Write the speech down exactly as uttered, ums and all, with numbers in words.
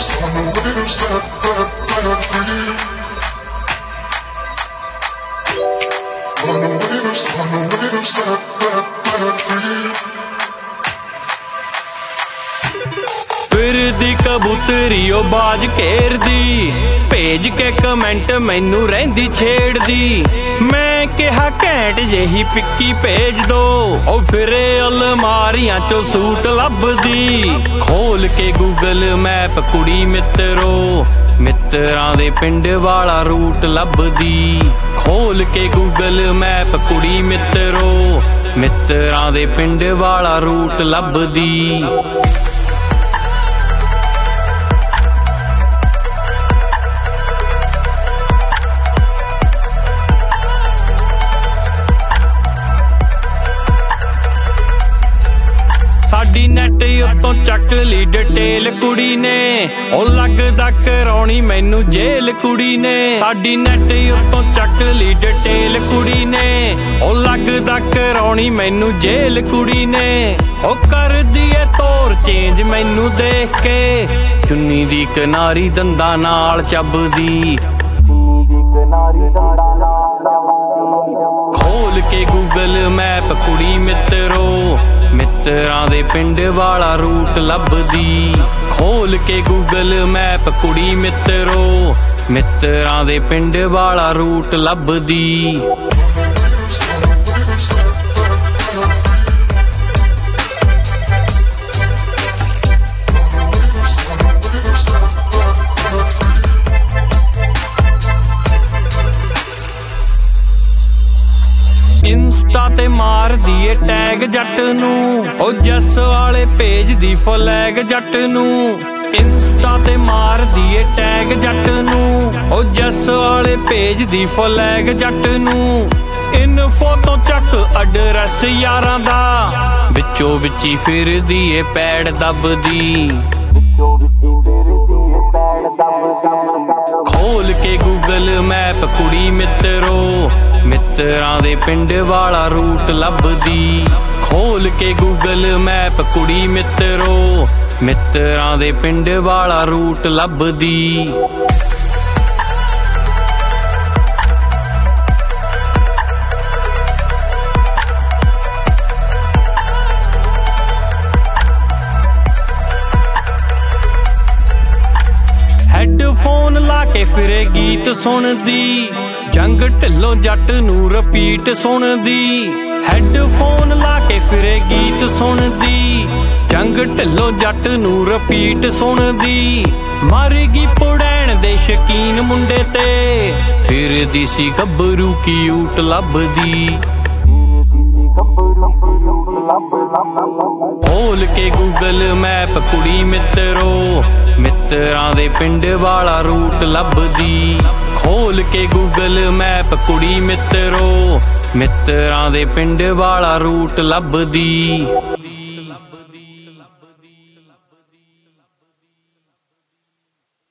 waves, on the waves that, that, that free. On the waves, on the waves that, that, that free. ਫਿਰਦੀ ਕਬੂਤਰੀ ਉਹ ਬਾਜ ਘੇਰਦੀ, ਭੇਜ ਕੇ comment ਮੈਨੂੰ ਰਹਿੰਦੀ ਛੇੜਦੀ। ਮੈਂ ਕਿਹਾ ਘੈਂਟ ਜਿਹੀ ਪਿੱਕੀ ਭੇਜ ਦੋ, ਉਹ ਫਿਰੇ ਅਲਮਾਰੀਆਂ ਚੋਂ ਸੂਟ ਲੱਭਦੀ। ਖੋਲ ਕੇ ਗੂਗਲ ਮੈਪ ਕੁੜੀ ਮਿੱਤਰੋ, ਮਿੱਤਰਾਂ ਦੇ ਪਿੰਡ ਵਾਲਾ ਰੂਟ ਲੱਭਦੀ। ਖੋਲ ਕੇ ਗੂਗਲ ਮੈਪ ਕੁੜੀ ਮਿੱਤਰੋ, ਮਿੱਤਰਾਂ ਦੇ ਪਿੰਡ ਵਾਲਾ ਰੂਟ ਲੱਭਦੀ। ਸਾਡੀ ਨੈਟ ਉੱਤੋਂ ਚੱਕ ਲਈ ਡਿਟੇਲ ਕੁੜੀ ਨੇ, ਉਹ ਲੱਗਦਾ ਕਰਾਉਣੀ ਮੈਨੂੰ ਜੇਲ ਕੁੜੀ ਨੇ। ਸਾਡੀ ਨੈਟ ਉੱਤੋਂ ਚੱਕ ਲਈ ਡਿਟੇਲ ਕੁੜੀ ਨੇ, ਉਹ ਲੱਗਦਾ ਕਰਾਉਣੀ ਮੈਨੂੰ ਜੇਲ ਕੁੜੀ ਨੇ। ਉਹ ਕਰਦੀ ਏ ਤੋਰ ਚੇਂਜ ਮੈਨੂੰ ਦੇਖ ਕੇ, ਚੁੰਨੀ ਦੀ ਕਿਨਾਰੀ ਦੰਦਾਂ ਨਾਲ ਚੱਬਦੀ। ਖੋਲ ਕੇ ਗੂਗਲ ਮੈਪ ਕੁੜੀ ਮਿੱਤਰੋ, ਮਿੱਤਰਾਂ ਦੇ ਪਿੰਡ ਵਾਲਾ ਰੂਟ ਲੱਭਦੀ। ਖੋਲ ਕੇ ਗੂਗਲ ਮੈਪ ਕੁੜੀ ਮਿੱਤਰੋ, ਮਿੱਤਰਾਂ ਦੇ ਪਿੰਡ ਵਾਲਾ ਰੂਟ ਲੱਭਦੀ। ਇੰਸਟਾ ਤੇ ਮਾਰਦੀ ਏ ਟੈਗ ਜੱਟ ਨੂੰ, ਉਹ ਜੱਸ ਵਾਲੇ ਭੇਜਦੀ ਫਲੈਗ ਜੱਟ ਨੂੰ। ਇੰਸਟਾ ਤੇ ਮਾਰਦੀ ਏ ਟੈਗ ਜੱਟ ਨੂੰ, ਉਹ ਜੱਸ ਵਾਲੇ ਭੇਜਦੀ ਫਲੈਗ ਜੱਟ ਨੂੰ। ਇਨਫੋ ਤੋਂ ਚੱਕ ਐਡਰੈਸ ਯਾਰਾਂ ਦਾ, ਵਿੱਚੋਂ ਵਿੱਚੀ ਫਿਰਦੀ ਏ ਪੈੜ ਦੱਬਦੀ। ਖੋਲ ਕੇ ਗੂਗਲ ਮੈਪ ਕੁੜੀ ਮਿੱਤਰੋ, ਮਿੱਤਰਾਂ ਦੇ ਪਿੰਡ ਵਾਲਾ ਰੂਟ ਲੱਭਦੀ। ਖੋਲ ਕੇ ਗੂਗਲ ਮੈਪ ਕੁੜੀ ਮਿੱਤਰੋ, ਮਿੱਤਰਾਂ ਦੇ ਪਿੰਡ ਵਾਲਾ ਰੂਟ ਲੱਭਦੀ। ਹੈਡਫੋਨ ਲਾ ਕੇ ਫਿਰੇ ਗੀਤ ਸੁਣਦੀ, ਜੰਗ ਢਿੱਲੋਂ ਜੱਟ ਨੂੰ ਰਿਪੀਟ ਸੁਣਦੀ। ਹੈਡਫੋਨ ਲਾ ਕੇ ਫਿਰੇ ਗੀਤ ਸੁਣਦੀ, ਜੰਗ ਢਿੱਲੋਂ ਜੱਟ ਨੂੰ ਰਿਪੀਟ ਸੁਣਦੀ। ਮਰ ਗਈ ਪੁੜੈਣ ਦੇ ਸ਼ਕੀਨ ਮੁੰਡੇ ਤੇ, ਫਿਰਦੀ ਸੀ ਗੱਭਰੂ ਕਿਊਟ ਲੱਭਦੀ। ਖੋਲ ਕੇ ਗੂਗਲ ਮੈਪ ਕੁੜੀ ਮਿੱਤਰੋ, ਮਿੱਤਰਾਂ ਦੇ ਪਿੰਡ ਵਾਲਾ ਰੂਟ ਲੱਭਦੀ। ਖੋਲ ਕੇ ਗੂਗਲ ਮੈਪ ਕੁੜੀ ਮਿੱਤਰੋ, ਮਿੱਤਰਾਂ ਦੇ ਪਿੰਡ ਵਾਲਾ ਰੂਟ ਲੱਭਦੀ।